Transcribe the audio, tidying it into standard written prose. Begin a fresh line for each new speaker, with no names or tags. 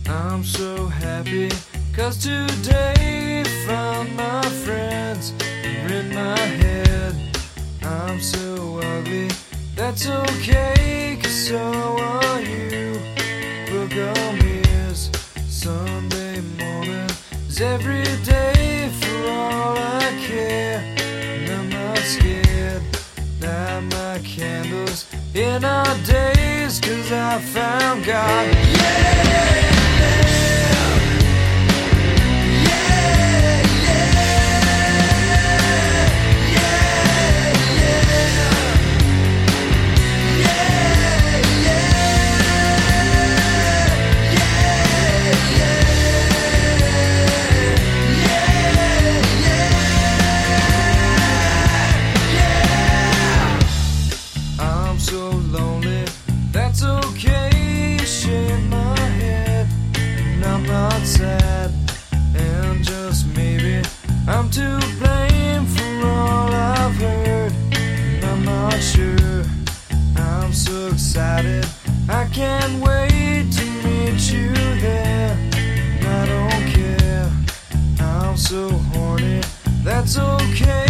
I'm so happy, 'cause today found my friends are in my head. I'm so ugly, that's okay, 'cause so are you. Book on mirrors, Sunday morning is every day for all I care. And I'm not scared, light my candles in our days, 'cause I found God. Yeah! So lonely, that's okay, shake my head, and I'm not sad, and just maybe I'm to blame for all I've heard, and I'm not sure. I'm so excited, I can't wait to meet you there, and I don't care, I'm so horny, that's okay.